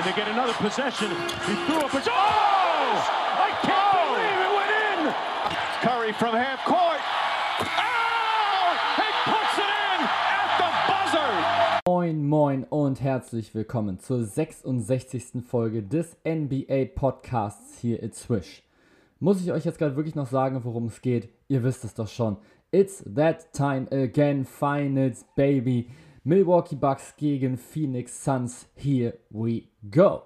And they get another possession. He threw up a... Oh! I can't believe it went in! Curry from half court. Oh! He puts it in at the buzzer! Moin, moin und herzlich willkommen zur 66. Folge des NBA Podcasts hier at Swish. Muss ich euch jetzt gerade wirklich noch sagen, worum es geht? Ihr wisst es doch schon. It's that time again, Finals, baby. Milwaukee Bucks gegen Phoenix Suns. Here we go.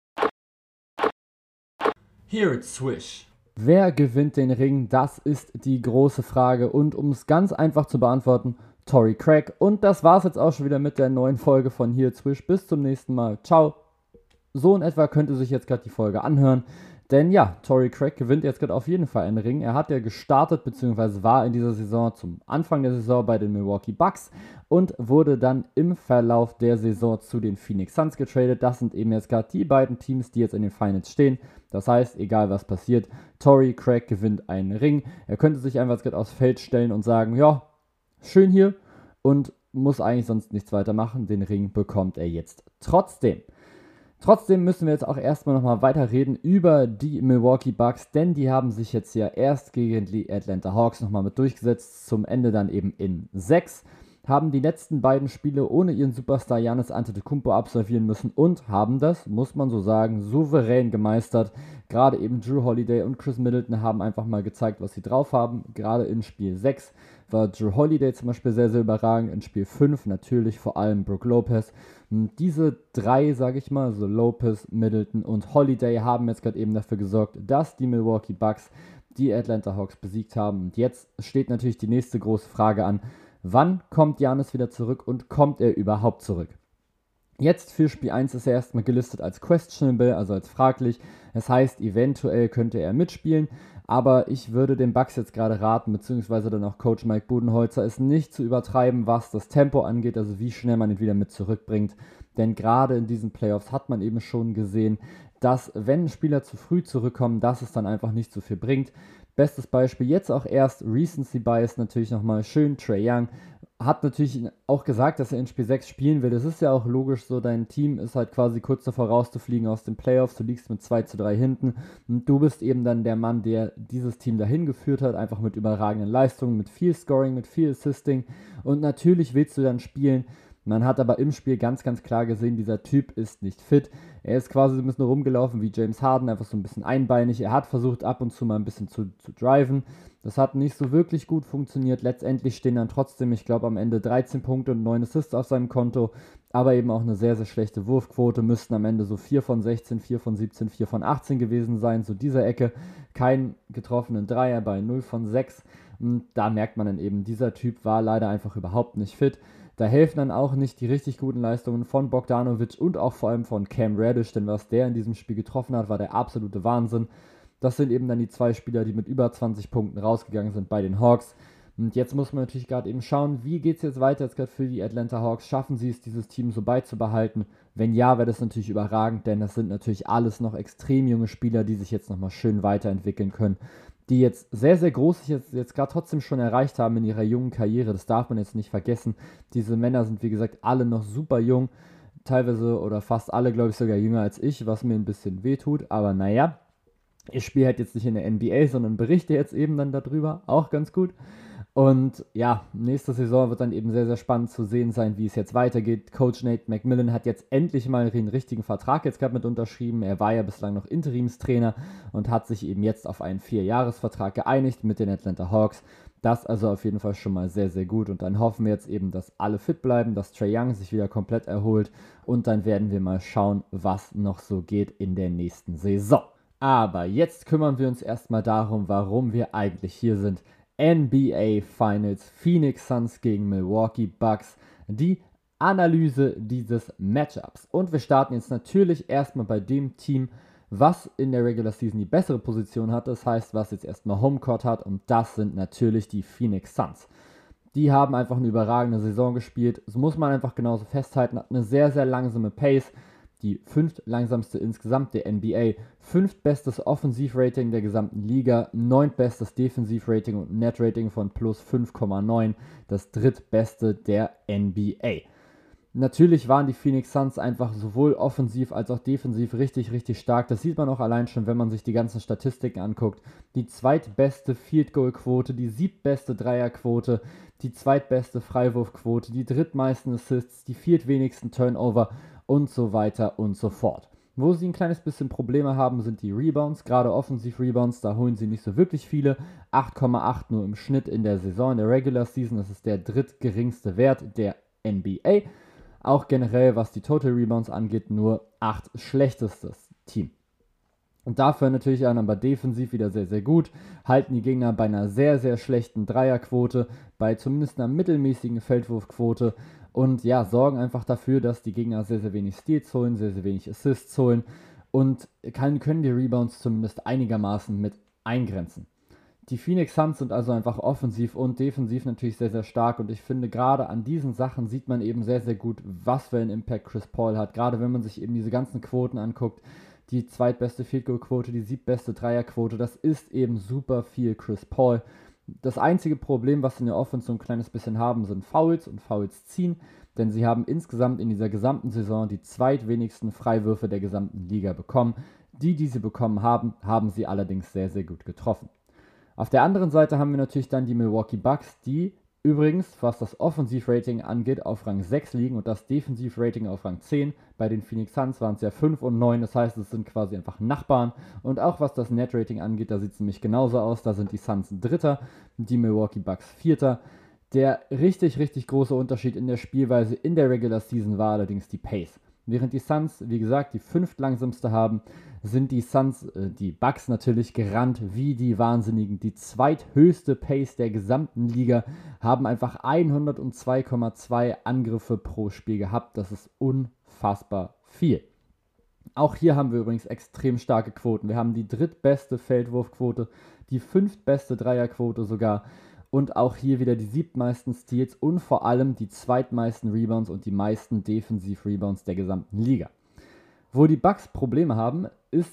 Here at Swish. Wer gewinnt den Ring? Das ist die große Frage. Und um es ganz einfach zu beantworten, Torrey Craig. Und das war's jetzt auch schon wieder mit der neuen Folge von Here at Swish. Bis zum nächsten Mal. Ciao. So in etwa könnte sich jetzt gerade die Folge anhören. Denn ja, Torrey Craig gewinnt jetzt gerade auf jeden Fall einen Ring. Er hat ja gestartet bzw. war in dieser Saison zum Anfang der Saison bei den Milwaukee Bucks und wurde dann im Verlauf der Saison zu den Phoenix Suns getradet. Das sind eben jetzt gerade die beiden Teams, die jetzt in den Finals stehen. Das heißt, egal was passiert, Torrey Craig gewinnt einen Ring. Er könnte sich einfach jetzt gerade aufs Feld stellen und sagen, ja, schön hier und muss eigentlich sonst nichts weiter machen. Den Ring bekommt er jetzt trotzdem. Trotzdem müssen wir jetzt auch erstmal nochmal weiter reden über die Milwaukee Bucks, denn die haben sich jetzt ja erst gegen die Atlanta Hawks nochmal mit durchgesetzt, zum Ende dann eben in 6, haben die letzten beiden Spiele ohne ihren Superstar Giannis Antetokounmpo absolvieren müssen und haben das, muss man so sagen, souverän gemeistert. Gerade eben Jrue Holiday und Chris Middleton haben einfach mal gezeigt, was sie drauf haben. Gerade in Spiel 6 war Jrue Holiday zum Beispiel sehr, sehr überragend. In Spiel 5 natürlich vor allem Brook Lopez. Und diese drei, sage ich mal, so Lopez, Middleton und Holiday, haben jetzt gerade eben dafür gesorgt, dass die Milwaukee Bucks die Atlanta Hawks besiegt haben. Und jetzt steht natürlich die nächste große Frage an. Wann kommt Giannis wieder zurück und kommt er überhaupt zurück? Jetzt für Spiel 1 ist er erstmal gelistet als questionable, also als fraglich. Das heißt, eventuell könnte er mitspielen, aber ich würde den Bucks jetzt gerade raten, beziehungsweise dann auch Coach Mike Budenholzer, es nicht zu übertreiben, was das Tempo angeht, also wie schnell man ihn wieder mit zurückbringt. Denn gerade in diesen Playoffs hat man eben schon gesehen, dass wenn Spieler zu früh zurückkommen, dass es dann einfach nicht so viel bringt. Bestes Beispiel jetzt auch erst, Recency Bias natürlich nochmal schön, Trae Young hat natürlich auch gesagt, dass er in Spiel 6 spielen will. Das ist ja auch logisch so, dein Team ist halt quasi kurz davor rauszufliegen aus den Playoffs, du liegst mit 2:3 hinten und du bist eben dann der Mann, der dieses Team dahin geführt hat, einfach mit überragenden Leistungen, mit viel Scoring, mit viel Assisting und natürlich willst du dann spielen. Man hat aber im Spiel ganz, ganz klar gesehen, dieser Typ ist nicht fit. Er ist quasi so ein bisschen rumgelaufen wie James Harden, einfach so ein bisschen einbeinig. Er hat versucht ab und zu mal ein bisschen zu driven. Das hat nicht so wirklich gut funktioniert. Letztendlich stehen dann trotzdem, ich glaube am Ende 13 Punkte und 9 Assists auf seinem Konto. Aber eben auch eine sehr, sehr schlechte Wurfquote. Müssten am Ende so 4 von 16, 4 von 17, 4 von 18 gewesen sein. So dieser Ecke. Kein getroffenen Dreier bei 0 von 6. Und da merkt man dann eben, dieser Typ war leider einfach überhaupt nicht fit. Da helfen dann auch nicht die richtig guten Leistungen von Bogdanovic und auch vor allem von Cam Reddish, denn was der in diesem Spiel getroffen hat, war der absolute Wahnsinn. Das sind eben dann die zwei Spieler, die mit über 20 Punkten rausgegangen sind bei den Hawks. Und jetzt muss man natürlich gerade eben schauen, wie geht es jetzt weiter jetzt gerade für die Atlanta Hawks? Schaffen sie es, dieses Team so beizubehalten? Wenn ja, wäre das natürlich überragend, denn das sind natürlich alles noch extrem junge Spieler, die sich jetzt nochmal schön weiterentwickeln können, die jetzt sehr, sehr groß jetzt gerade trotzdem schon erreicht haben in ihrer jungen Karriere. Das darf man jetzt nicht vergessen. Diese Männer sind, wie gesagt, alle noch super jung. Teilweise oder fast alle, glaube ich, sogar jünger als ich, was mir ein bisschen wehtut. Aber naja, ich spiele halt jetzt nicht in der NBA, sondern berichte jetzt eben dann darüber. Auch ganz gut. Und ja, nächste Saison wird dann eben sehr, sehr spannend zu sehen sein, wie es jetzt weitergeht. Coach Nate McMillan hat jetzt endlich mal einen richtigen Vertrag jetzt gerade mit unterschrieben. Er war ja bislang noch Interimstrainer und hat sich eben jetzt auf einen 4-Jahres-Vertrag geeinigt mit den Atlanta Hawks. Das also auf jeden Fall schon mal sehr, sehr gut. Und dann hoffen wir jetzt eben, dass alle fit bleiben, dass Trae Young sich wieder komplett erholt. Und dann werden wir mal schauen, was noch so geht in der nächsten Saison. Aber jetzt kümmern wir uns erstmal darum, warum wir eigentlich hier sind. NBA Finals, Phoenix Suns gegen Milwaukee Bucks, die Analyse dieses Matchups. Und wir starten jetzt natürlich erstmal bei dem Team, was in der Regular Season die bessere Position hat, das heißt, was jetzt erstmal Homecourt hat, und das sind natürlich die Phoenix Suns. Die haben einfach eine überragende Saison gespielt, das muss man einfach genauso festhalten, hat eine sehr, sehr langsame Pace, die 5. langsamste insgesamt der NBA, 5. bestes Offensivrating der gesamten Liga, 9. bestes Defensivrating und Netrating von plus 5,9, das drittbeste der NBA. Natürlich waren die Phoenix Suns einfach sowohl offensiv als auch defensiv richtig, richtig stark. Das sieht man auch allein schon, wenn man sich die ganzen Statistiken anguckt. Die zweitbeste Field Goal Quote, die siebtbeste Dreierquote, die zweitbeste Freiwurfquote, die drittmeisten Assists, die viertwenigsten Turnover und so weiter und so fort. Wo sie ein kleines bisschen Probleme haben, sind die Rebounds, gerade Offensiv-Rebounds, da holen sie nicht so wirklich viele. 8,8 nur im Schnitt in der Saison, in der Regular Season, das ist der drittgeringste Wert der NBA. Auch generell, was die Total Rebounds angeht, nur 8 schlechtestes Team. Und dafür natürlich aber defensiv wieder sehr, sehr gut. Halten die Gegner bei einer sehr, sehr schlechten Dreierquote, bei zumindest einer mittelmäßigen Feldwurfquote und ja, sorgen einfach dafür, dass die Gegner sehr, sehr wenig Steals holen, sehr, sehr wenig Assists holen und können die Rebounds zumindest einigermaßen mit eingrenzen. Die Phoenix Suns sind also einfach offensiv und defensiv natürlich sehr, sehr stark und ich finde, gerade an diesen Sachen sieht man eben sehr, sehr gut, was für einen Impact Chris Paul hat. Gerade wenn man sich eben diese ganzen Quoten anguckt, die zweitbeste Field Goal Quote, die siebtbeste Dreierquote, das ist eben super viel Chris Paul. Das einzige Problem, was sie in der Offense so ein kleines bisschen haben, sind Fouls und Fouls ziehen, denn sie haben insgesamt in dieser gesamten Saison die zweitwenigsten Freiwürfe der gesamten Liga bekommen. Die sie bekommen haben, haben sie allerdings sehr, sehr gut getroffen. Auf der anderen Seite haben wir natürlich dann die Milwaukee Bucks, die übrigens, was das Offensivrating angeht, auf Rang 6 liegen und das Defensivrating auf Rang 10. Bei den Phoenix Suns waren es ja 5 und 9, das heißt, es sind quasi einfach Nachbarn. Und auch was das Netrating angeht, da sieht es nämlich genauso aus. Da sind die Suns Dritter, die Milwaukee Bucks Vierter. Der richtig, richtig große Unterschied in der Spielweise in der Regular Season war allerdings die Pace. Während die Suns, wie gesagt, die fünftlangsamste haben, sind die Bucks natürlich gerannt wie die Wahnsinnigen. Die zweithöchste Pace der gesamten Liga, haben einfach 102,2 Angriffe pro Spiel gehabt. Das ist unfassbar viel. Auch hier haben wir übrigens extrem starke Quoten. Wir haben die drittbeste Feldwurfquote, die fünftbeste Dreierquote sogar. Und auch hier wieder die siebtmeisten Steals und vor allem die zweitmeisten Rebounds und die meisten Defensiv-Rebounds der gesamten Liga. Wo die Bucks Probleme haben,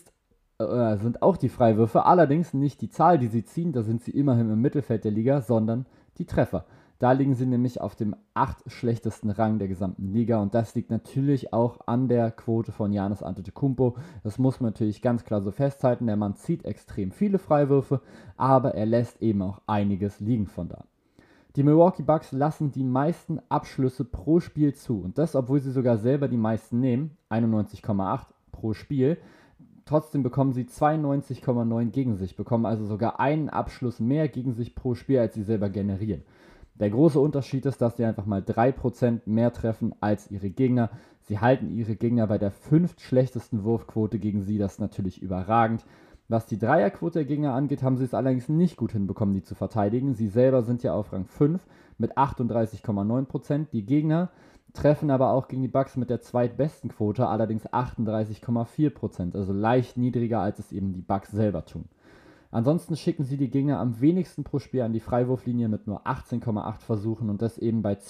sind auch die Freiwürfe, allerdings nicht die Zahl, die sie ziehen, da sind sie immerhin im Mittelfeld der Liga, sondern die Treffer. Da liegen sie nämlich auf dem 8. schlechtesten Rang der gesamten Liga und das liegt natürlich auch an der Quote von Giannis Antetokounmpo. Das muss man natürlich ganz klar so festhalten. Der Mann zieht extrem viele Freiwürfe, aber er lässt eben auch einiges liegen von da. Die Milwaukee Bucks lassen die meisten Abschlüsse pro Spiel zu und das, obwohl sie sogar selber die meisten nehmen, 91,8 pro Spiel. Trotzdem bekommen sie 92,9 gegen sich, bekommen also sogar einen Abschluss mehr gegen sich pro Spiel, als sie selber generieren. Der große Unterschied ist, dass sie einfach mal 3% mehr treffen als ihre Gegner. Sie halten ihre Gegner bei der 5. schlechtesten Wurfquote gegen sie, das ist natürlich überragend. Was die Dreierquote der Gegner angeht, haben sie es allerdings nicht gut hinbekommen, die zu verteidigen. Sie selber sind ja auf Rang 5 mit 38,9%. Die Gegner treffen aber auch gegen die Bucks mit der zweitbesten Quote, allerdings 38,4%, also leicht niedriger, als es eben die Bucks selber tun. Ansonsten schicken sie die Gegner am wenigsten pro Spiel an die Freiwurflinie mit nur 18,8 Versuchen und das eben bei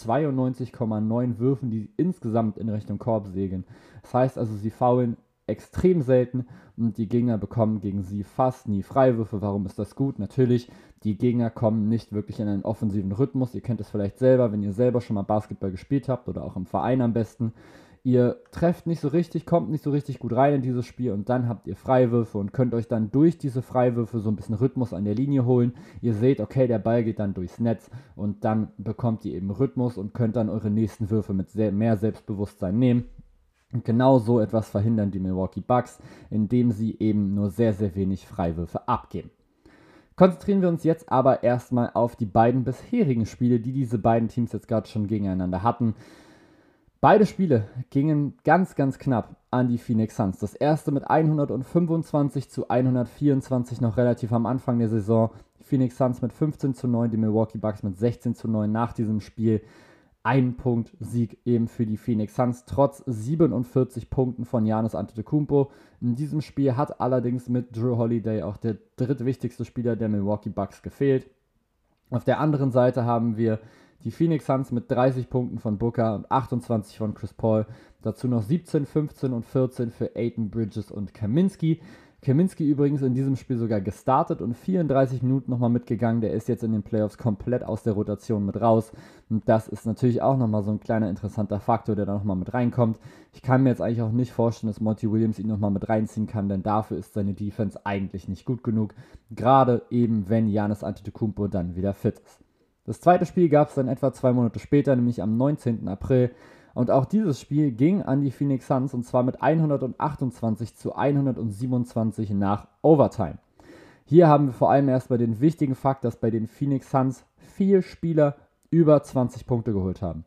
92,9 Würfen, die insgesamt in Richtung Korb segeln. Das heißt also, sie foulen extrem selten und die Gegner bekommen gegen sie fast nie Freiwürfe. Warum ist das gut? Natürlich, die Gegner kommen nicht wirklich in einen offensiven Rhythmus. Ihr kennt es vielleicht selber, wenn ihr selber schon mal Basketball gespielt habt oder auch im Verein am besten. Ihr trefft nicht so richtig, kommt nicht so richtig gut rein in dieses Spiel und dann habt ihr Freiwürfe und könnt euch dann durch diese Freiwürfe so ein bisschen Rhythmus an der Linie holen. Ihr seht, okay, der Ball geht dann durchs Netz und dann bekommt ihr eben Rhythmus und könnt dann eure nächsten Würfe mit mehr Selbstbewusstsein nehmen. Und genau so etwas verhindern die Milwaukee Bucks, indem sie eben nur sehr, sehr wenig Freiwürfe abgeben. Konzentrieren wir uns jetzt aber erstmal auf die beiden bisherigen Spiele, die diese beiden Teams jetzt gerade schon gegeneinander hatten. Beide Spiele gingen ganz, ganz knapp an die Phoenix Suns. Das erste mit 125-124 noch relativ am Anfang der Saison. Die Phoenix Suns mit 15:9, die Milwaukee Bucks mit 16:9 nach diesem Spiel. Ein Punkt Sieg eben für die Phoenix Suns, trotz 47 Punkten von Giannis Antetokounmpo. In diesem Spiel hat allerdings mit Jrue Holiday auch der drittwichtigste Spieler der Milwaukee Bucks gefehlt. Auf der anderen Seite haben wir die Phoenix Suns mit 30 Punkten von Booker und 28 von Chris Paul. Dazu noch 17, 15 und 14 für Ayton, Bridges und Kaminsky. Kaminsky übrigens in diesem Spiel sogar gestartet und 34 Minuten nochmal mitgegangen. Der ist jetzt in den Playoffs komplett aus der Rotation mit raus. Und das ist natürlich auch nochmal so ein kleiner interessanter Faktor, der da nochmal mit reinkommt. Ich kann mir jetzt eigentlich auch nicht vorstellen, dass Monty Williams ihn nochmal mit reinziehen kann, denn dafür ist seine Defense eigentlich nicht gut genug. Gerade eben, wenn Giannis Antetokounmpo dann wieder fit ist. Das zweite Spiel gab es dann etwa 2 Monate später, nämlich am 19. April. Und auch dieses Spiel ging an die Phoenix Suns und zwar mit 128-127 nach Overtime. Hier haben wir vor allem erstmal den wichtigen Fakt, dass bei den Phoenix Suns 4 Spieler über 20 Punkte geholt haben.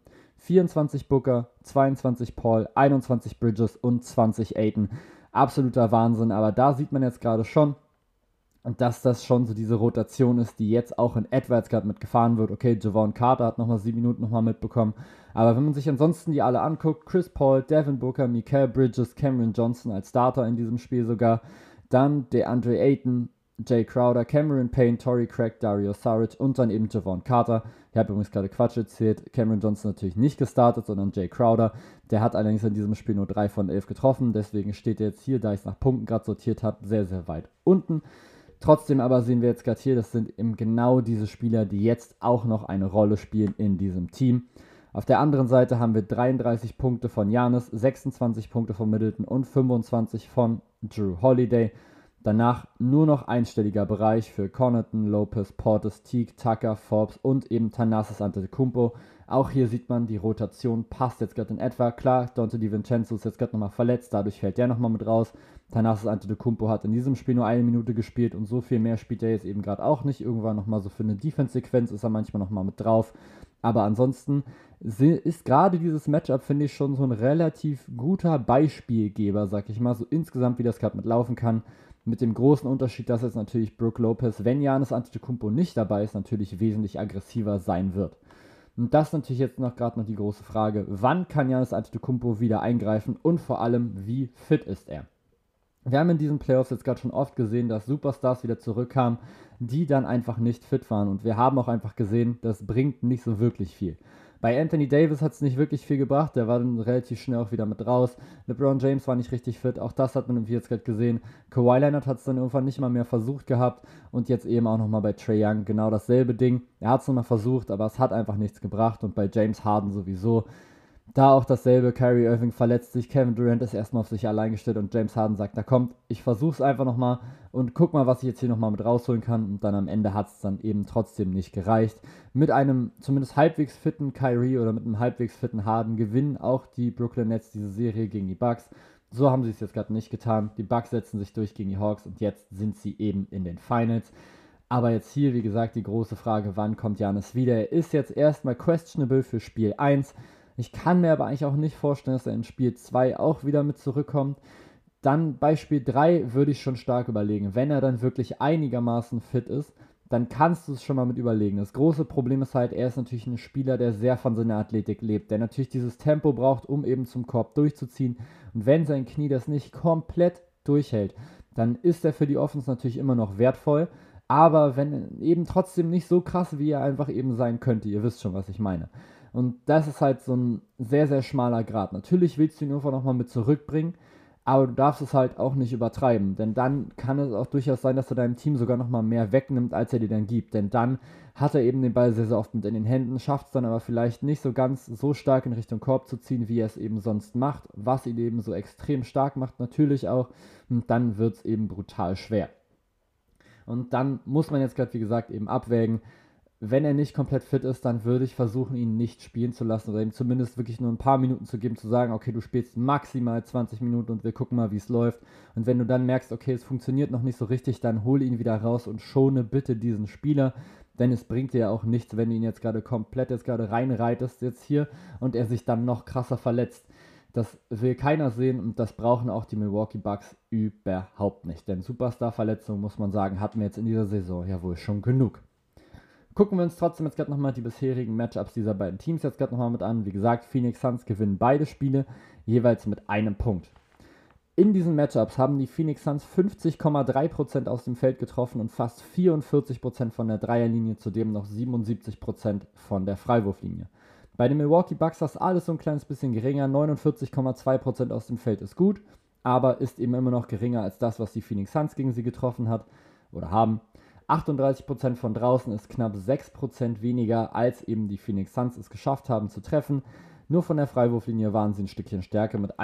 24 Booker, 22 Paul, 21 Bridges und 20 Ayton. Absoluter Wahnsinn, aber da sieht man jetzt gerade schon, dass das schon so diese Rotation ist, die jetzt auch in etwa jetzt gerade mitgefahren wird. Okay, Javon Carter hat nochmal 7 Minuten nochmal mitbekommen. Aber wenn man sich ansonsten die alle anguckt, Chris Paul, Devin Booker, Mikal Bridges, Cameron Johnson als Starter in diesem Spiel sogar, dann DeAndre Ayton, Jay Crowder, Cameron Payne, Torrey Craig, Dario Saric und dann eben Javon Carter. Ich habe übrigens gerade Quatsch erzählt. Cameron Johnson natürlich nicht gestartet, sondern Jay Crowder. Der hat allerdings in diesem Spiel nur 3 von 11 getroffen. Deswegen steht er jetzt hier, da ich es nach Punkten gerade sortiert habe, sehr, sehr weit unten. Trotzdem aber sehen wir jetzt gerade hier, das sind eben genau diese Spieler, die jetzt auch noch eine Rolle spielen in diesem Team. Auf der anderen Seite haben wir 33 Punkte von Giannis, 26 Punkte von Middleton und 25 von Drew Holiday. Danach nur noch einstelliger Bereich für Connaughton, Lopez, Portis, Teague, Tucker, Forbes und eben Thanasis Antetokounmpo. Auch hier sieht man, die Rotation passt jetzt gerade in etwa. Klar, Donte DiVincenzo ist jetzt gerade nochmal verletzt, dadurch fällt der nochmal mit raus. Thanasis Antetokounmpo hat in diesem Spiel nur 1 Minute gespielt und so viel mehr spielt er jetzt eben gerade auch nicht. Irgendwann nochmal so für eine Defense-Sequenz ist er manchmal nochmal mit drauf. Aber ansonsten ist gerade dieses Matchup, finde ich, schon so ein relativ guter Beispielgeber, sag ich mal, so insgesamt, wie das gerade mitlaufen kann. Mit dem großen Unterschied, dass jetzt natürlich Brook Lopez, wenn Giannis Antetokounmpo nicht dabei ist, natürlich wesentlich aggressiver sein wird. Und das ist natürlich jetzt gerade noch die große Frage, wann kann Giannis Antetokounmpo wieder eingreifen und vor allem, wie fit ist er? Wir haben in diesen Playoffs jetzt gerade schon oft gesehen, dass Superstars wieder zurückkamen, die dann einfach nicht fit waren. Und wir haben auch einfach gesehen, das bringt nicht so wirklich viel. Bei Anthony Davis hat es nicht wirklich viel gebracht, der war dann relativ schnell auch wieder mit raus. LeBron James war nicht richtig fit, auch das hat man jetzt gerade gesehen. Kawhi Leonard hat es dann irgendwann nicht mal mehr versucht gehabt und jetzt eben auch nochmal bei Trae Young genau dasselbe Ding. Er hat es nochmal versucht, aber es hat einfach nichts gebracht und bei James Harden sowieso. Da auch dasselbe, Kyrie Irving verletzt sich, Kevin Durant ist erstmal auf sich allein gestellt und James Harden sagt, na kommt, ich versuch's einfach nochmal und guck mal, was ich jetzt hier nochmal mit rausholen kann und dann am Ende hat es dann eben trotzdem nicht gereicht. Mit einem zumindest halbwegs fitten Kyrie oder mit einem halbwegs fitten Harden gewinnen auch die Brooklyn Nets diese Serie gegen die Bucks. So haben sie es jetzt gerade nicht getan. Die Bucks setzen sich durch gegen die Hawks und jetzt sind sie eben in den Finals. Aber jetzt hier, wie gesagt, die große Frage, wann kommt Giannis wieder? Er ist jetzt erstmal questionable für Spiel 1. Ich kann mir aber eigentlich auch nicht vorstellen, dass er in Spiel 2 auch wieder mit zurückkommt. Dann bei Spiel 3 würde ich schon stark überlegen. Wenn er dann wirklich einigermaßen fit ist, dann kannst du es schon mal mit überlegen. Das große Problem ist halt, er ist natürlich ein Spieler, der sehr von seiner Athletik lebt, der natürlich dieses Tempo braucht, um eben zum Korb durchzuziehen. Und wenn sein Knie das nicht komplett durchhält, dann ist er für die Offense natürlich immer noch wertvoll. Aber wenn eben trotzdem nicht so krass, wie er einfach eben sein könnte. Ihr wisst schon, was ich meine. Und das ist halt so ein sehr, sehr schmaler Grat. Natürlich willst du ihn irgendwann nochmal mit zurückbringen, aber du darfst es halt auch nicht übertreiben. Denn dann kann es auch durchaus sein, dass er deinem Team sogar nochmal mehr wegnimmt, als er dir dann gibt. Denn dann hat er eben den Ball sehr, sehr oft mit in den Händen, schafft es dann aber vielleicht nicht so ganz so stark in Richtung Korb zu ziehen, wie er es eben sonst macht. Was ihn eben so extrem stark macht, natürlich auch. Und dann wird es eben brutal schwer. Und dann muss man jetzt gerade, wie gesagt, eben abwägen, wenn er nicht komplett fit ist, dann würde ich versuchen, ihn nicht spielen zu lassen oder ihm zumindest wirklich nur ein paar Minuten zu geben, zu sagen, okay, du spielst maximal 20 Minuten und wir gucken mal, wie es läuft. Und wenn du dann merkst, okay, es funktioniert noch nicht so richtig, dann hole ihn wieder raus und schone bitte diesen Spieler, denn es bringt dir ja auch nichts, wenn du ihn jetzt gerade komplett reinreitest jetzt hier und er sich dann noch krasser verletzt. Das will keiner sehen und das brauchen auch die Milwaukee Bucks überhaupt nicht. Denn Superstar-Verletzungen, muss man sagen, hatten wir jetzt in dieser Saison ja wohl schon genug. Gucken wir uns trotzdem jetzt gerade nochmal die bisherigen Matchups dieser beiden Teams jetzt gerade nochmal mit an. Wie gesagt, Phoenix Suns gewinnen beide Spiele, jeweils mit einem Punkt. In diesen Matchups haben die Phoenix Suns 50,3% aus dem Feld getroffen und fast 44% von der Dreierlinie, zudem noch 77% von der Freiwurflinie. Bei den Milwaukee Bucks ist alles so ein kleines bisschen geringer, 49,2% aus dem Feld ist gut, aber ist eben immer noch geringer als das, was die Phoenix Suns gegen sie getroffen hat oder haben. 38% von draußen ist knapp 6% weniger, als eben die Phoenix Suns es geschafft haben zu treffen. Nur von der Freiwurflinie waren sie ein Stückchen stärker mit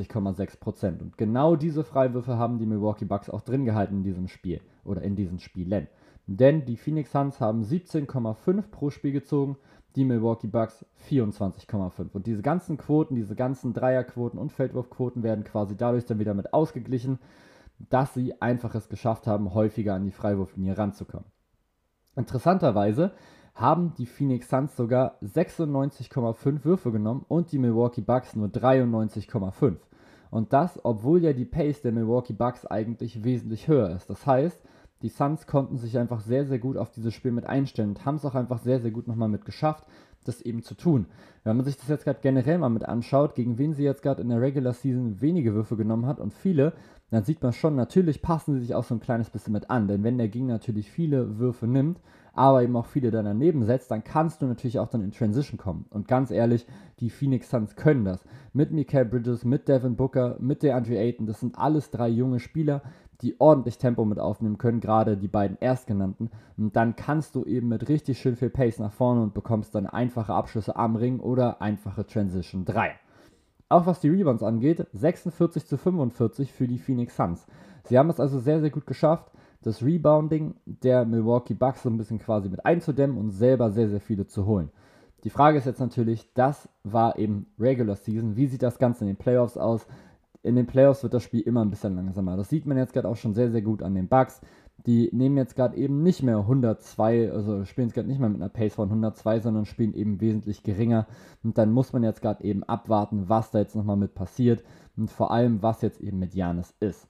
81,6%. Und genau diese Freiwürfe haben die Milwaukee Bucks auch drin gehalten in diesem Spiel oder in diesen Spielen. Denn die Phoenix Suns haben 17,5 pro Spiel gezogen, die Milwaukee Bucks 24,5. Und diese ganzen Quoten, diese ganzen Dreierquoten und Feldwurfquoten werden quasi dadurch dann wieder mit ausgeglichen, dass sie einfach es geschafft haben, häufiger an die Freiwurflinie ranzukommen. Interessanterweise haben die Phoenix Suns sogar 96,5 Würfe genommen und die Milwaukee Bucks nur 93,5. Und das, obwohl ja die Pace der Milwaukee Bucks eigentlich wesentlich höher ist. Das heißt, die Suns konnten sich einfach sehr, sehr gut auf dieses Spiel mit einstellen und haben es auch einfach sehr, sehr gut nochmal mit geschafft, das eben zu tun. Wenn man sich das jetzt gerade generell mal mit anschaut, gegen wen sie jetzt gerade in der Regular Season wenige Würfe genommen hat und viele, dann sieht man schon, natürlich passen sie sich auch so ein kleines bisschen mit an. Denn wenn der Gegner natürlich viele Würfe nimmt, aber eben auch viele dann daneben setzt, dann kannst du natürlich auch dann in Transition kommen. Und ganz ehrlich, die Phoenix Suns können das. Mit Mikal Bridges, mit Devin Booker, mit DeAndre Ayton, das sind alles 3 junge Spieler, die ordentlich Tempo mit aufnehmen können, gerade die beiden Erstgenannten. Und dann kannst du eben mit richtig schön viel Pace nach vorne und bekommst dann einfache Abschlüsse am Ring oder einfache Transition 3. Auch was die Rebounds angeht, 46:45 für die Phoenix Suns. Sie haben es also sehr, sehr gut geschafft, das Rebounding der Milwaukee Bucks so ein bisschen quasi mit einzudämmen und selber sehr, sehr viele zu holen. Die Frage ist jetzt natürlich, das war eben Regular Season. Wie sieht das Ganze in den Playoffs aus? In den Playoffs wird das Spiel immer ein bisschen langsamer. Das sieht man jetzt gerade auch schon sehr, sehr gut an den Bucks. Die nehmen jetzt gerade eben nicht mehr 102, also spielen es gerade nicht mehr mit einer Pace von 102, sondern spielen eben wesentlich geringer. Und dann muss man jetzt gerade eben abwarten, was da jetzt nochmal mit passiert und vor allem, was jetzt eben mit Giannis ist.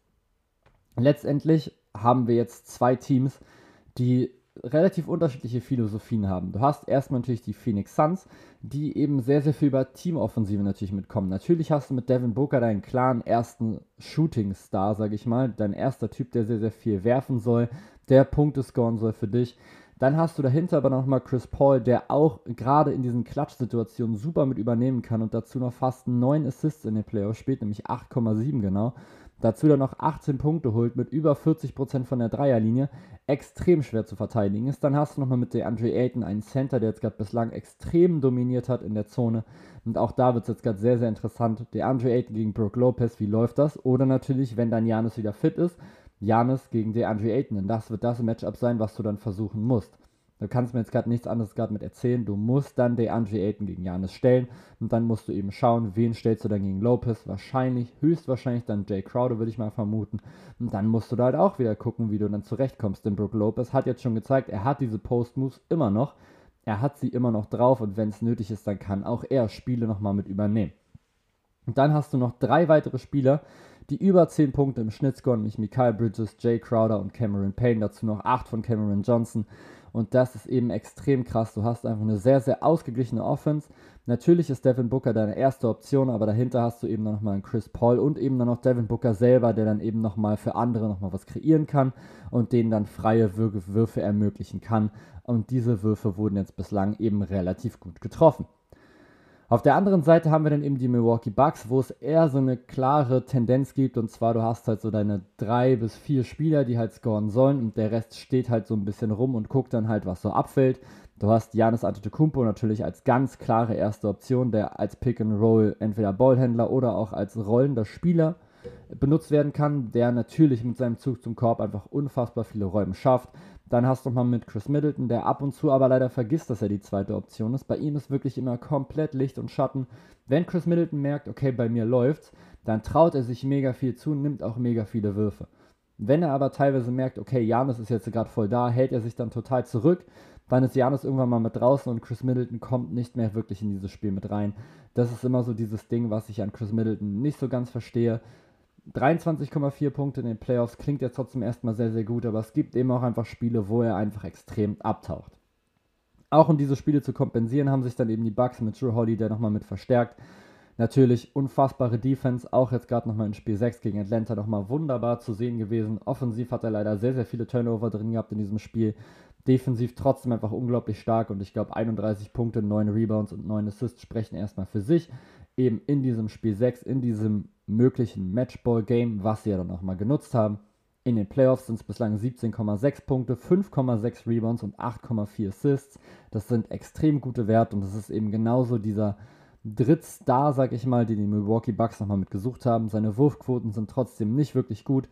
Letztendlich haben wir jetzt 2 Teams, die relativ unterschiedliche Philosophien haben. Du hast erstmal natürlich die Phoenix Suns, die eben sehr, sehr viel über Teamoffensive natürlich mitkommen. Natürlich hast du mit Devin Booker deinen klaren ersten Shooting-Star, sag ich mal, dein erster Typ, der sehr, sehr viel werfen soll, der Punkte scoren soll für dich. Dann hast du dahinter aber nochmal Chris Paul, der auch gerade in diesen Klatsch-Situationen super mit übernehmen kann und dazu noch fast 9 Assists in den Playoffs spielt, nämlich 8,7 genau. Dazu dann noch 18 Punkte holt mit über 40% von der Dreierlinie, extrem schwer zu verteidigen ist. Dann hast du nochmal mit DeAndre Ayton einen Center, der jetzt gerade bislang extrem dominiert hat in der Zone. Und auch da wird es jetzt gerade sehr, sehr interessant. DeAndre Ayton gegen Brook Lopez, wie läuft das? Oder natürlich, wenn dann Giannis wieder fit ist, Giannis gegen DeAndre Ayton. Denn das wird das Matchup sein, was du dann versuchen musst. Du kannst mir jetzt gerade nichts anderes gerade mit erzählen. Du musst dann DeAndre Ayton gegen Giannis stellen und dann musst du eben schauen, wen stellst du dann gegen Lopez. Wahrscheinlich, höchstwahrscheinlich dann Jay Crowder, würde ich mal vermuten. Und dann musst du da halt auch wieder gucken, wie du dann zurechtkommst. Denn Brook Lopez hat jetzt schon gezeigt, er hat diese Post-Moves immer noch. Er hat sie immer noch drauf und wenn es nötig ist, dann kann auch er Spiele nochmal mit übernehmen. Und dann hast du noch 3 weitere Spieler, die über 10 Punkte im Schnitt scoren, nämlich Mikal Bridges, Jay Crowder und Cameron Payne. Dazu noch 8 von Cameron Johnson. Und das ist eben extrem krass. Du hast einfach eine sehr, sehr ausgeglichene Offense. Natürlich ist Devin Booker deine erste Option, aber dahinter hast du eben dann nochmal einen Chris Paul und eben dann noch Devin Booker selber, der dann eben nochmal für andere nochmal was kreieren kann und denen dann freie Würfe ermöglichen kann. Und diese Würfe wurden jetzt bislang eben relativ gut getroffen. Auf der anderen Seite haben wir dann eben die Milwaukee Bucks, wo es eher so eine klare Tendenz gibt, und zwar du hast halt so deine 3 bis 4 Spieler, die halt scoren sollen und der Rest steht halt so ein bisschen rum und guckt dann halt, was so abfällt. Du hast Giannis Antetokounmpo natürlich als ganz klare erste Option, der als Pick-and-Roll entweder Ballhändler oder auch als rollender Spieler benutzt werden kann, der natürlich mit seinem Zug zum Korb einfach unfassbar viele Räume schafft. Dann hast du nochmal mit Chris Middleton, der ab und zu aber leider vergisst, dass er die zweite Option ist. Bei ihm ist wirklich immer komplett Licht und Schatten. Wenn Chris Middleton merkt, okay, bei mir läuft's, dann traut er sich mega viel zu und nimmt auch mega viele Würfe. Wenn er aber teilweise merkt, okay, Giannis ist jetzt gerade voll da, hält er sich dann total zurück, dann ist Giannis irgendwann mal mit draußen und Chris Middleton kommt nicht mehr wirklich in dieses Spiel mit rein. Das ist immer so dieses Ding, was ich an Chris Middleton nicht so ganz verstehe. 23,4 Punkte in den Playoffs klingt ja trotzdem erstmal sehr, sehr gut, aber es gibt eben auch einfach Spiele, wo er einfach extrem abtaucht. Auch um diese Spiele zu kompensieren, haben sich dann eben die Bucks mit Jrue Holiday nochmal mit verstärkt. Natürlich unfassbare Defense, auch jetzt gerade nochmal in Spiel 6 gegen Atlanta nochmal wunderbar zu sehen gewesen. Offensiv hat er leider sehr, sehr viele Turnover drin gehabt in diesem Spiel. Defensiv trotzdem einfach unglaublich stark und ich glaube 31 Punkte, 9 Rebounds und 9 Assists sprechen erstmal für sich. Eben in diesem Spiel 6, in diesem möglichen Matchball-Game, was sie ja dann auch mal genutzt haben. In den Playoffs sind es bislang 17,6 Punkte, 5,6 Rebounds und 8,4 Assists. Das sind extrem gute Werte und das ist eben genauso dieser Drittstar, sag ich mal, den die Milwaukee Bucks nochmal mitgesucht haben. Seine Wurfquoten sind trotzdem nicht wirklich gut.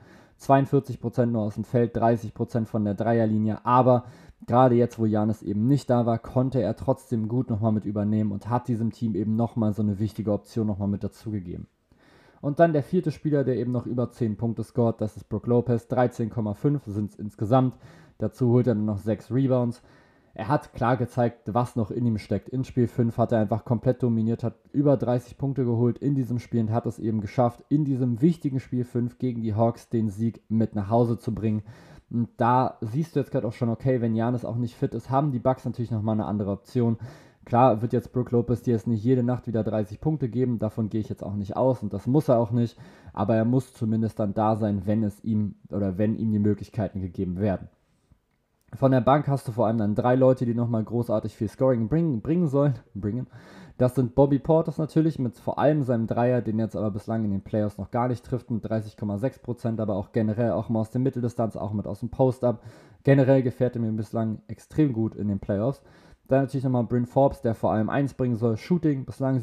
42% nur aus dem Feld, 30% von der Dreierlinie. Aber gerade jetzt, wo Giannis eben nicht da war, konnte er trotzdem gut nochmal mit übernehmen und hat diesem Team eben nochmal so eine wichtige Option nochmal mit dazugegeben. Und dann der vierte Spieler, der eben noch über 10 Punkte scoret, das ist Brook Lopez, 13,5 sind es insgesamt. Dazu holt er dann noch 6 Rebounds. Er hat klar gezeigt, was noch in ihm steckt. In Spiel 5 hat er einfach komplett dominiert, hat über 30 Punkte geholt in diesem Spiel und hat es eben geschafft, in diesem wichtigen Spiel 5 gegen die Hawks den Sieg mit nach Hause zu bringen. Und da siehst du jetzt gerade auch schon, okay, wenn Giannis auch nicht fit ist, haben die Bucks natürlich nochmal eine andere Option. Klar wird jetzt Brook Lopez dir jetzt nicht jede Nacht wieder 30 Punkte geben, davon gehe ich jetzt auch nicht aus und das muss er auch nicht, aber er muss zumindest dann da sein, wenn ihm die Möglichkeiten gegeben werden. Von der Bank hast du vor allem dann 3 Leute, die nochmal großartig viel Scoring bringen sollen. Das sind Bobby Portis natürlich mit vor allem seinem Dreier, den jetzt aber bislang in den Playoffs noch gar nicht trifft, mit 30,6%, aber auch generell auch mal aus der Mitteldistanz, auch mit aus dem Post-Up. Generell gefährt er mir bislang extrem gut in den Playoffs. Dann natürlich nochmal Bryn Forbes, der vor allem eins bringen soll, Shooting, bislang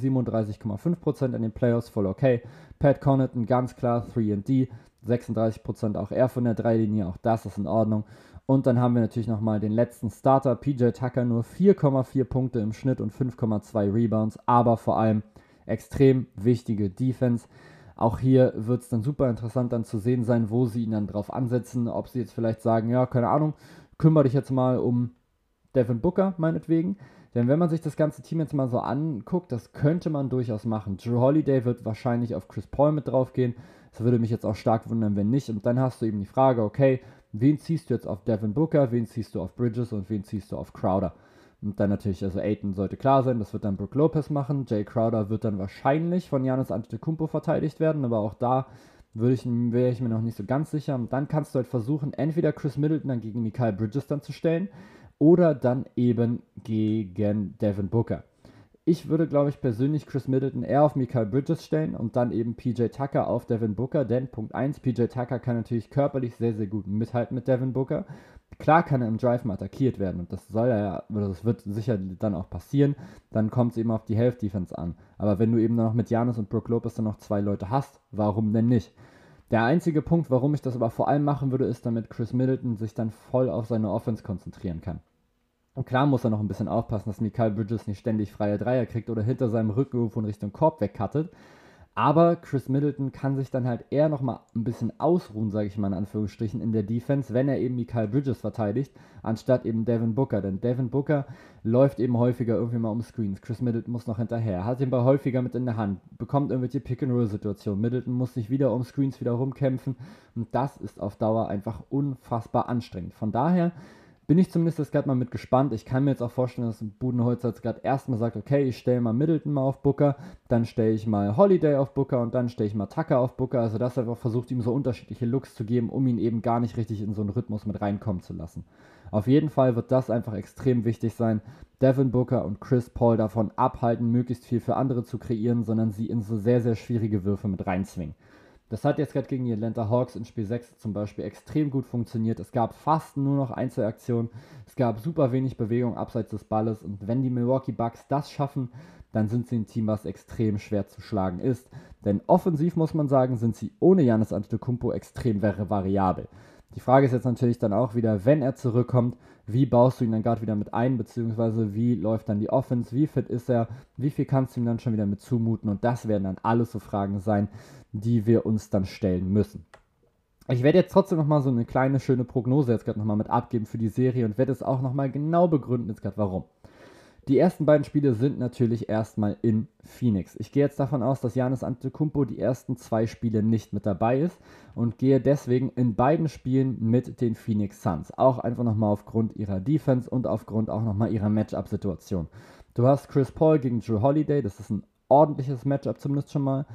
37,5% in den Playoffs, voll okay. Pat Connaughton, ganz klar, 3&D, 36% auch er von der Dreilinie, auch das ist in Ordnung. Und dann haben wir natürlich nochmal den letzten Starter, PJ Tucker, nur 4,4 Punkte im Schnitt und 5,2 Rebounds, aber vor allem extrem wichtige Defense. Auch hier wird es dann super interessant dann zu sehen sein, wo sie ihn dann drauf ansetzen, ob sie jetzt vielleicht sagen, ja, keine Ahnung, kümmere dich jetzt mal um Devin Booker meinetwegen. Denn wenn man sich das ganze Team jetzt mal so anguckt, das könnte man durchaus machen. Jrue Holiday wird wahrscheinlich auf Chris Paul mit drauf gehen. Das würde mich jetzt auch stark wundern, wenn nicht. Und dann hast du eben die Frage, okay, wen ziehst du jetzt auf Devin Booker, wen ziehst du auf Bridges und wen ziehst du auf Crowder? Und dann natürlich, also Ayton sollte klar sein, das wird dann Brook Lopez machen. Jay Crowder wird dann wahrscheinlich von Giannis Antetokounmpo verteidigt werden, aber auch da wäre ich mir noch nicht so ganz sicher. Und dann kannst du halt versuchen, entweder Chris Middleton dann gegen Mikal Bridges dann zu stellen oder dann eben gegen Devin Booker. Ich würde, glaube ich, persönlich Chris Middleton eher auf Mikal Bridges stellen und dann eben PJ Tucker auf Devin Booker, denn Punkt 1, PJ Tucker kann natürlich körperlich sehr, sehr gut mithalten mit Devin Booker. Klar kann er im Drive mal attackiert werden und das wird sicher dann auch passieren, dann kommt es eben auf die Health-Defense an. Aber wenn du eben noch mit Giannis und Brook Lopez dann noch 2 Leute hast, warum denn nicht? Der einzige Punkt, warum ich das aber vor allem machen würde, ist, damit Chris Middleton sich dann voll auf seine Offense konzentrieren kann. Und klar muss er noch ein bisschen aufpassen, dass Mikal Bridges nicht ständig freie Dreier kriegt oder hinter seinem Rücken irgendwo in Richtung Korb wegcuttet. Aber Chris Middleton kann sich dann halt eher nochmal ein bisschen ausruhen, sage ich mal in Anführungsstrichen, in der Defense, wenn er eben Mikal Bridges verteidigt, anstatt eben Devin Booker. Denn Devin Booker läuft eben häufiger irgendwie mal um Screens. Chris Middleton muss noch hinterher, hat den Ball häufiger mit in der Hand, bekommt irgendwelche Pick-and-Roll-Situationen. Middleton muss sich wieder um Screens wieder rumkämpfen und das ist auf Dauer einfach unfassbar anstrengend. Von daher bin ich zumindest jetzt gerade mal mit gespannt. Ich kann mir jetzt auch vorstellen, dass Budenholzer jetzt gerade erstmal sagt, okay, ich stelle mal Middleton mal auf Booker, dann stelle ich mal Holiday auf Booker und dann stelle ich mal Tucker auf Booker. Also dass er einfach versucht, ihm so unterschiedliche Looks zu geben, um ihn eben gar nicht richtig in so einen Rhythmus mit reinkommen zu lassen. Auf jeden Fall wird das einfach extrem wichtig sein, Devin Booker und Chris Paul davon abhalten, möglichst viel für andere zu kreieren, sondern sie in so sehr, sehr schwierige Würfe mit reinzwingen. Das hat jetzt gerade gegen die Atlanta Hawks in Spiel 6 zum Beispiel extrem gut funktioniert. Es gab fast nur noch Einzelaktionen. Es gab super wenig Bewegung abseits des Balles. Und wenn die Milwaukee Bucks das schaffen, dann sind sie ein Team, was extrem schwer zu schlagen ist. Denn offensiv, muss man sagen, sind sie ohne Giannis Antetokounmpo extrem variabel. Die Frage ist jetzt natürlich dann auch wieder, wenn er zurückkommt, wie baust du ihn dann gerade wieder mit ein, beziehungsweise wie läuft dann die Offense, wie fit ist er, wie viel kannst du ihm dann schon wieder mit zumuten, und das werden dann alles so Fragen sein, die wir uns dann stellen müssen. Ich werde jetzt trotzdem nochmal so eine kleine, schöne Prognose jetzt gerade nochmal mit abgeben für die Serie und werde es auch nochmal genau begründen jetzt gerade warum. Die ersten beiden Spiele sind natürlich erstmal in Phoenix. Ich gehe jetzt davon aus, dass Giannis Antetokounmpo die ersten 2 Spiele nicht mit dabei ist und gehe deswegen in beiden Spielen mit den Phoenix Suns. Auch einfach nochmal aufgrund ihrer Defense und aufgrund auch nochmal ihrer Matchup-Situation. Du hast Chris Paul gegen Jrue Holiday, das ist ein ordentliches Matchup zumindest schon mal.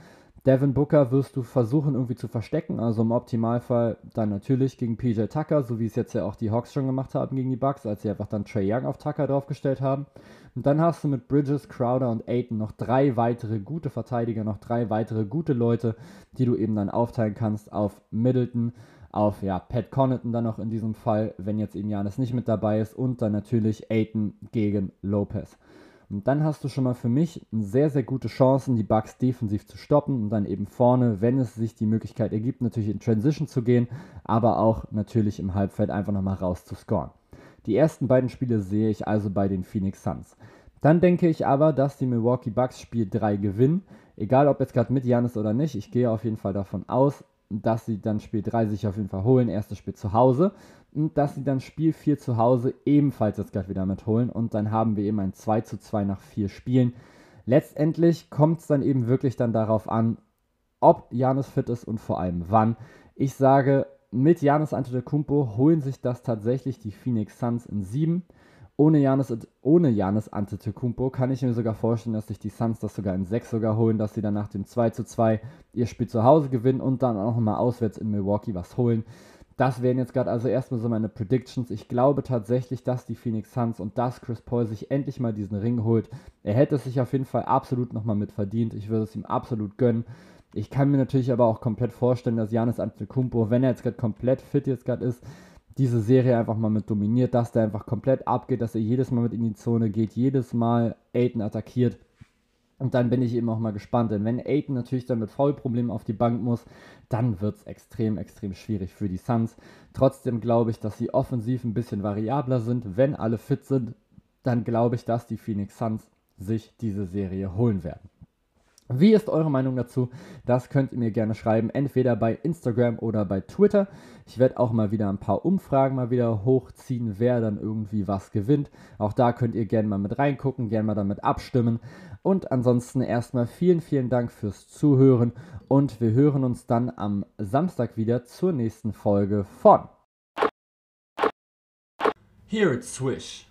Devin Booker wirst du versuchen irgendwie zu verstecken, also im Optimalfall dann natürlich gegen PJ Tucker, so wie es jetzt ja auch die Hawks schon gemacht haben gegen die Bucks, als sie einfach dann Trae Young auf Tucker draufgestellt haben. Und dann hast du mit Bridges, Crowder und Ayton noch 3 weitere gute Verteidiger, noch 3 weitere gute Leute, die du eben dann aufteilen kannst auf Middleton, auf Pat Connaughton dann noch in diesem Fall, wenn jetzt eben Giannis nicht mit dabei ist, und dann natürlich Ayton gegen Lopez. Und dann hast du schon mal für mich sehr, sehr gute Chancen, die Bucks defensiv zu stoppen und dann eben vorne, wenn es sich die Möglichkeit ergibt, natürlich in Transition zu gehen, aber auch natürlich im Halbfeld einfach nochmal raus zu scoren. Die ersten beiden Spiele sehe ich also bei den Phoenix Suns. Dann denke ich aber, dass die Milwaukee Bucks Spiel 3 gewinnen, egal ob jetzt gerade mit Giannis oder nicht. Ich gehe auf jeden Fall davon aus, dass sie dann Spiel 3 sich auf jeden Fall holen, erstes Spiel zu Hause, und dass sie dann Spiel 4 zu Hause ebenfalls jetzt gleich wieder mitholen, und dann haben wir eben ein 2:2 nach 4 Spielen. Letztendlich kommt es dann eben wirklich dann darauf an, ob Giannis fit ist und vor allem wann. Ich sage, mit Giannis Antetokounmpo holen sich das tatsächlich die Phoenix Suns in 7. Ohne Giannis Antetokounmpo kann ich mir sogar vorstellen, dass sich die Suns das sogar in 6 sogar holen, dass sie dann nach dem 2:2 ihr Spiel zu Hause gewinnen und dann auch nochmal auswärts in Milwaukee was holen. Das wären jetzt gerade also erstmal so meine Predictions. Ich glaube tatsächlich, dass die Phoenix Suns und dass Chris Paul sich endlich mal diesen Ring holt. Er hätte es sich auf jeden Fall absolut nochmal mit verdient. Ich würde es ihm absolut gönnen. Ich kann mir natürlich aber auch komplett vorstellen, dass Giannis Antetokounmpo, wenn er jetzt gerade komplett fit ist, diese Serie einfach mal mit dominiert, dass der einfach komplett abgeht, dass er jedes Mal mit in die Zone geht, jedes Mal Ayton attackiert. Und dann bin ich eben auch mal gespannt, denn wenn Ayton natürlich dann mit Foulproblemen auf die Bank muss, dann wird es extrem, extrem schwierig für die Suns. Trotzdem glaube ich, dass sie offensiv ein bisschen variabler sind. Wenn alle fit sind, dann glaube ich, dass die Phoenix Suns sich diese Serie holen werden. Wie ist eure Meinung dazu? Das könnt ihr mir gerne schreiben, entweder bei Instagram oder bei Twitter. Ich werde auch mal wieder ein paar Umfragen mal wieder hochziehen, wer dann irgendwie was gewinnt. Auch da könnt ihr gerne mal mit reingucken, gerne mal damit abstimmen. Und ansonsten erstmal vielen, vielen Dank fürs Zuhören und wir hören uns dann am Samstag wieder zur nächsten Folge von Here It's Swish.